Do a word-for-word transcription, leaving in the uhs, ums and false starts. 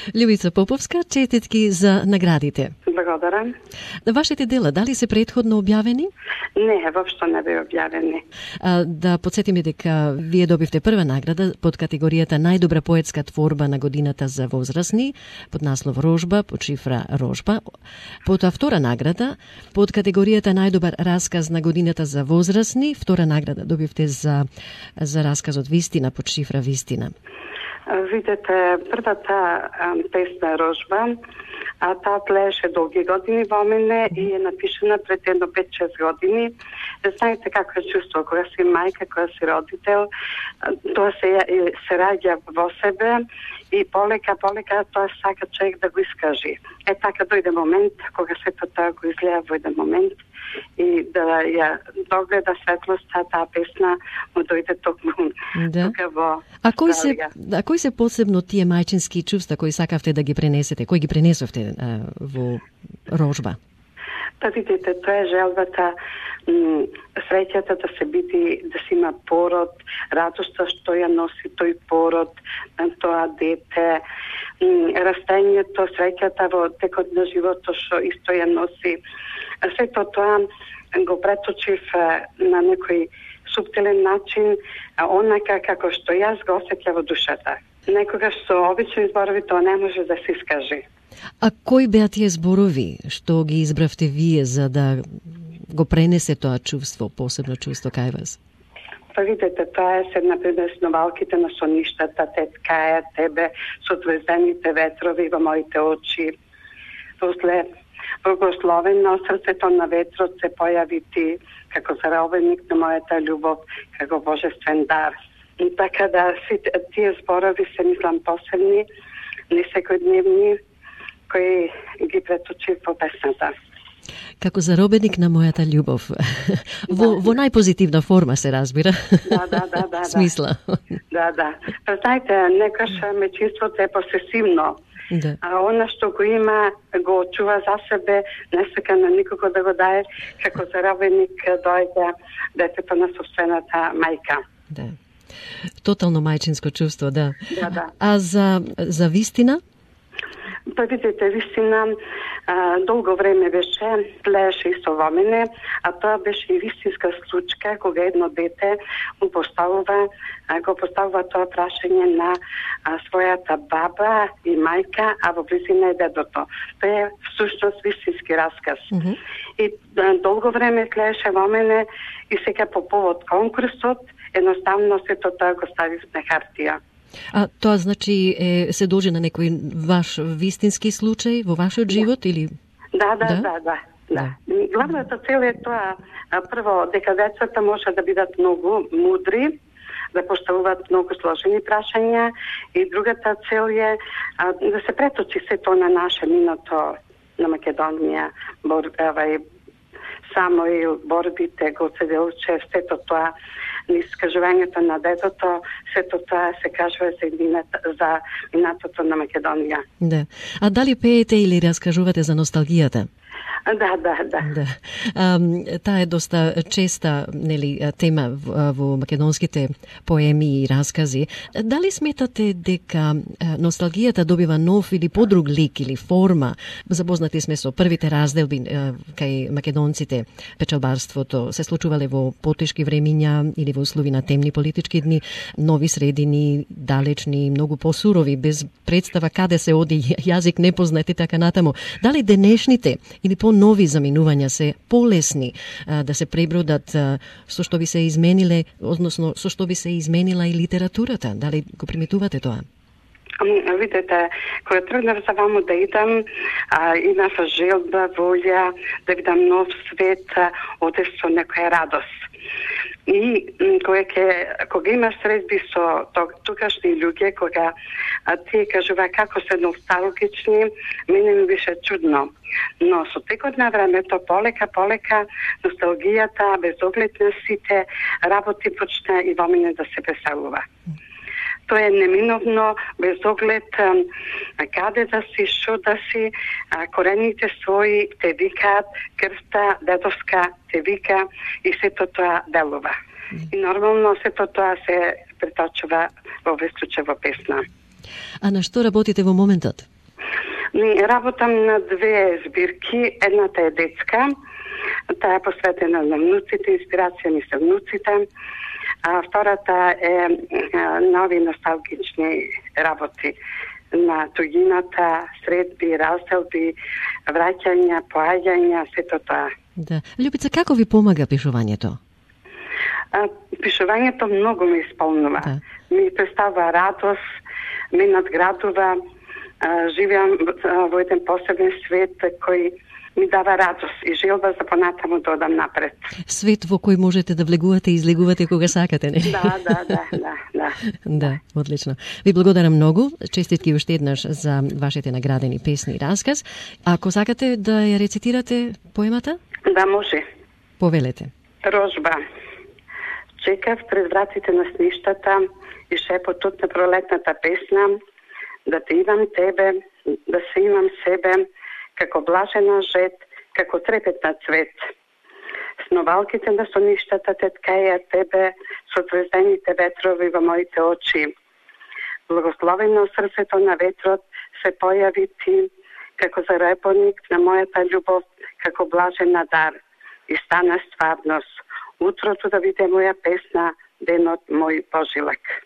Љубица Поповска, честитки за наградите. Благодарам. Вашите дела, дали се претходно објавени? Не, воопшто не беа објавени. А, да подсетиме дека вие добивте прва награда под категоријата најдобра поетска творба на годината за возрастни, под наслов Рожба, под шифра Рожба. Потоа втора награда под категоријата најдобар расказ на годината за возрастни, втора награда добивте за за расказот Вистина под шифра Вистина. Видете, првата песна Рожба, а таа тлееше долги години во мене и е напишана пред едно пет-шест години. Знаете какво е чувство, кога си мајка, кога си родител, тоа се, се раѓа во себе и полека, полека тоа сака човек да го искажи. Е така дојде момент, кога сето тоа го излеа во еден момент и да ја догледа светлоста, таа песна му дојде токму да. тука во А кои се, а кои се посебно тие мајчински чувства кои сакавте да ги пренесете? Кои ги пренесовте а, во Рожба? Па видите, тоа е желбата, среќата да се биде, да се има пород, радоста што ја носи тој пород, тоа дете, растењето, среќата во текот на животот што исто ја носи. Сето тоа го преточив на некој суптилен начин, онака како што јас го осеќам во душата. Некогаш со обични зборови тоа не може да се искаже. А кои беа тие зборови што ги избравте вие за да го пренесе тоа чувство, посебно чувство кај вас? Па видите, тоа е се например сновалките на соништата, те ткаја тебе со звездените ветрови во моите очи. После благословено срцето на ветрот се појави ти како заробеник на мојата љубов, како божествен дар. И така да тие зборови се мислам посебни, не секојдневни, кои ги преточив во песната. Како заробеник на мојата љубов. во, да. во најпозитивна форма се разбира. Да, да, да, да. Смисла. Да, да. Па знаете, некаш меќинството е посесивно. Да. А она што го има, го очува за себе, не сака на никого да го дае, како заробеник дојде детето на собствената мајка. Да. Тотално мајчинско чувство, да. Да, да. А за, за Вистина? Па видите, Вистина а, долго време беше, тлееше исто во мене, а тоа беше и вистинска случка, кога едно дете му поставува, а, го поставува тоа прашање на а, својата баба и мајка, а во близина е дедото. Тоа е всушност вистински расказ. Mm-hmm. И а, долго време тлееше во мене и сега по повод конкурсот, едноставно сето тоа го ставив на хартија. А тоа значи е, се должи на некој ваш вистински случај во вашиот живот да. или? Да, да, да, да, да. да. да. Главната цел е тоа, прво, дека децата може да бидат многу мудри, да поставуваат многу сложени прашања и другата цел е а, да се преточи сето на наше миното на Македонија, бор, авај, Самоил, борбите, Гоце Делчев, сето тоа, искажувањето на дедото, сето тоа се кажува за, за минатото на Македонија. Да. А дали пеете или раскажувате за носталгијата? Да, да, да. да. А, таа е доста честа, нели, тема во, во македонските поеми и раскази. Дали сметате дека носталгијата добива нов или подруг лик или форма? Запознати сме со првите разделби кај македонците. Печалбарството се случувале во потешки времиња или во услови на темни политички дни, нови средини, далечни, многу посурови, без представа каде се оди, јазик непознат и така натаму. Дали денешните или по-нови заминувања се полесни а, да се пребродат а, со што би се измениле, односно со што би се изменила и литературата? Дали го приметувате тоа? Видете, кога тргнав за ваму да идам, а, имав желба, волја да видам нов свет, оде со некоја радост. И кога, ке, кога имаш средби со тугашни луѓе, кога а, тие кажува како се носталгични, мене ми беше чудно. Но со текот на времето, полека, полека, носталгијата, без оглед на сите работи почна и во мене да се преселува. Тоа е неминовно, без оглед а, каде да си, шо да си, а, корените своји те викаат, крвта дедовска те вика и сето тоа делува. И нормално сето тоа се преточува во вестучева песна. А на што работите во моментот? Ни работам на две збирки. Едната е детска, таа е посветена на внуците, инспирација ми се внуците. А втората е нови носталгични работи на тугината, средби, разделби, враќања, поаѓања, сето тоа. Да. Љубица, како ви помага пишувањето? А, пишувањето многу ме исполнува. Да. Ми представува радост, ме надградува, а, живеам во еден посебен свет кој ми дава радост и желба за понатаму да одам напред. Свет во кој можете да влегувате и излегувате кога сакате, не? Да, да, да, да, да. Да, одлично. Ви благодарам многу. Честитки уште еднаш за вашите наградени песни и расказ. Ако сакате да ја рецитирате поемата? Да, може. Повелете. Рожба. Чекав пред вратите на сништата и шепотот на пролетната песна, да те имам тебе, да се имам себе, како блажена жет, како трепетна цвет. Сновалките на соништата те ткаја тебе со звездените ветрови во моите очи. Благословено срцето на ветрот се појави ти, како заребоник на мојата љубов, како блажена дар. И стана стварност. Утрото да биде моја песна, денот мој пожилак.